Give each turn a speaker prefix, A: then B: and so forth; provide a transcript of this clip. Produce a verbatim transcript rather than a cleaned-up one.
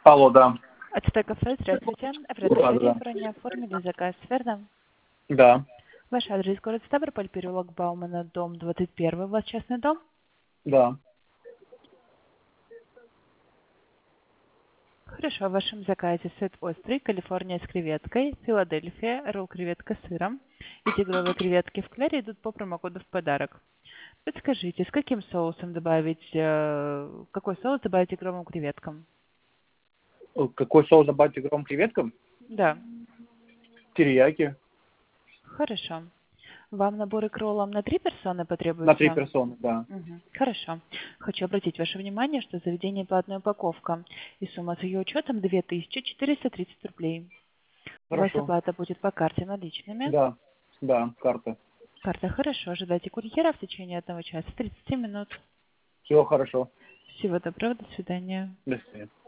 A: Алло, да.
B: Ацтек кафе, здравствуйте. В
A: Да, да,
B: редакторе
A: да.
B: брони оформили заказ, верно?
A: Да,
B: Ваш адрес город Ставрополь, переулок Баумана, дом двадцать один. У вас частный дом?
A: да.
B: Хорошо, в вашем заказе сет острый, Калифорния с креветкой, Филадельфия, ролл креветка с сыром и тигровые креветки в кляре идут по промокоду в подарок. Подскажите, с каким соусом добавить, э, какой соус добавить тигровым креветкам?
A: Э, Какой соус добавить игровым креветкам?
B: Да,
A: Терияки.
B: хорошо. Вам наборы к роллам на три персоны
A: На три
B: потребуется?
A: персоны, да.
B: Мгм. Хорошо. Хочу обратить ваше внимание, что заведение платная упаковка, и сумма с ее учетом две тысячи четыреста тридцать рублей. У вас
A: Хорошо.
B: оплата будет по карте наличными.
A: Да, да, карта.
B: Карта хорошо. Ожидайте курьера в течение одного часа, тридцати минут.
A: Все хорошо.
B: Всего доброго, до свидания.
A: До свидания.